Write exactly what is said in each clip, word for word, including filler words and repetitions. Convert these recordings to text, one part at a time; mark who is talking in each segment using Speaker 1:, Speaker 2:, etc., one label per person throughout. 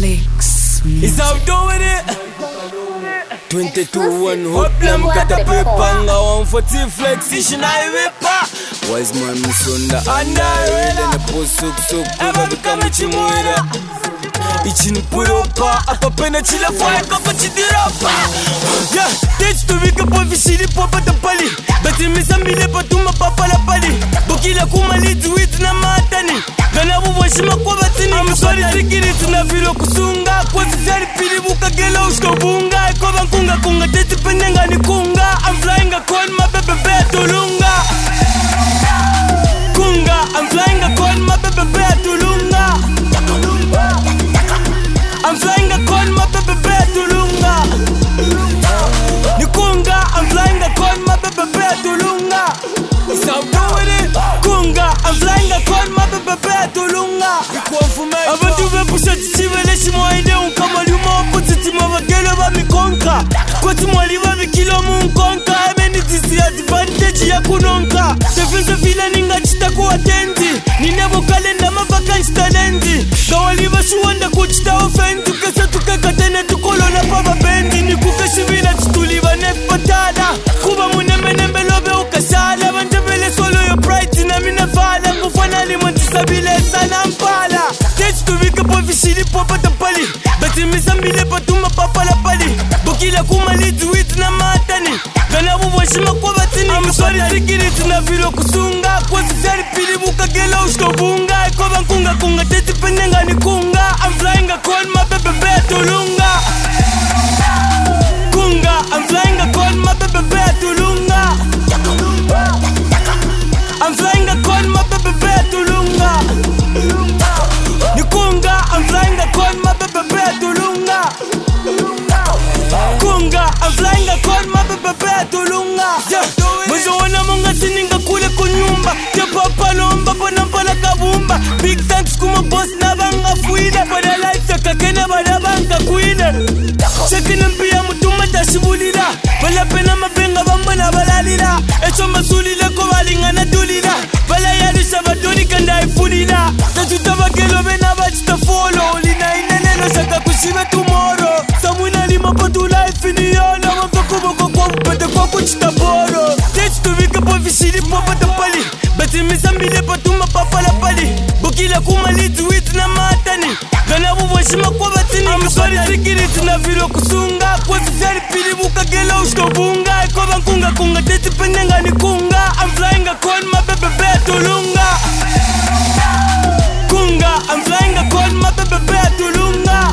Speaker 1: Flex.
Speaker 2: Is out doing it? twenty-two one Hoplam Katapepanga one forty Flex Ishinai Wepa Wise man Musunda Anda and the post soap soap Ever become a chimuera Ichin Puropa Apapena Chila Fire Kapa Chidirapa Yeah, that's to make a point for Shiri Papa the Pali But in Miss Amile Patuma Papa La Pali Bukila Kumali do it Namatani Ganabu Washima Kwabatini I'm sorry Rikiri Tunavilo Kusunga Kwasi Sari Pili Buka Gela Uskobunga Koba Kunga Kunga Teti Penanga ni Kunga I'm flying a call my baby Betulunga Kunga I'm flying a call my baby Betulunga I'm flying a call my baby Betulunga Nikunga I'm flying a call my baby Betulunga It's out doing it Kunga I'm flying a call my baby Betulunga Abantu bepusha chichivele shimoide unkama liuma opposite mavagelo ba mikonka Kwati mwali ba mikilo munkonka Emeni disi advantage ya kunonka Tefinze vila ninga chita kuwa tendi Ninebo kalenda mavakanshi talendi Gawali ba shuwanda kuchita ofendi Kesa tukeka tene tukolo na paba bendi Nikukeshi vila chituliva nepatada Kuba munembe nembe lobe ukashala Banjebele solo yo pride na mina fala Ngufana limontisabile sana mpala Teach to wake up with shitty papa the pali But in Miss Amile Patuma Papa La Pali Bukila Kumali do it na matani Ganabu Washima Kwabatini I'm sorry Rikiri Tunavilo Kusunga Kwasi Sari Pili Buka Gela Uskobunga Koba Kunga Kunga Teti Penanga ni Kunga I'm flying a call my baby Betulunga Kunga I'm flying a call my baby Betulunga I'm flying a call my baby Betulunga Nikunga, I'm flying a call my baby Betulunga Kunga, I'm flying a call my baby Betulunga Mwezo wana munga sininga kule kunyumba Tepa palomba pona mpala kabumba Big thanks kuma boss na banga fuida Pada life ya kakena bada banga kuida Shekina mpia mutuma tashibulila Bala pena mabenga bamba na balalila Echo masulila kovalinga na dulila Bala yali sabadoni kanda ifulila Tatuta gelo bena bachita follow Lina ineneno shaka kushibe tomorrow Samuna lima patu life ini yana Mafako boko kwa mpete kwa kuchita boro Teach to wake up with shitty papa the pali But in Miss Amile Patuma Papa La Pali Bukila Kumali do it na matani Ganabu Washima Kwabatini I'm sorry Rikiri Tunavilo Kusunga Kwasi Sari Pili Buka Gela Uskobunga Koba Kunga Kunga Teti Penanga ni Kunga I'm flying a call my baby Betulunga Kunga, I'm flying a call my baby Betulunga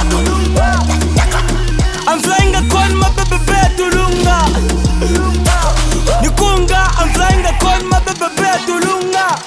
Speaker 2: I'm flying a call my baby Betulunga Nikunga, I'm flying a call my baby Betulunga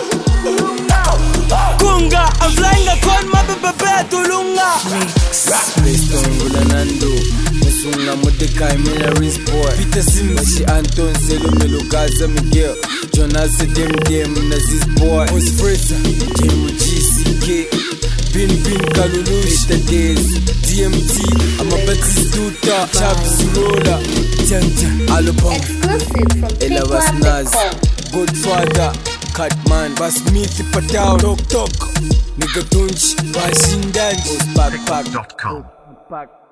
Speaker 2: Kunga, I'm flying a call my baby Betulunga Based on Rulanando Musunga Modekai Mela Rinse Boy Peter Simbashi Anton Zelo Melo Gaza Miguel Jonas Dem Dem Nazis Boy Os Fraser Jim G C K Bin Bin Kalulush Peter Days D M T I'm a Batistuta Chaps Roller Tianta Alabang Ella was Naz Godfather Catman Bas Mithi Patao Tok Tok Nigga Tunch Bashindan Backpack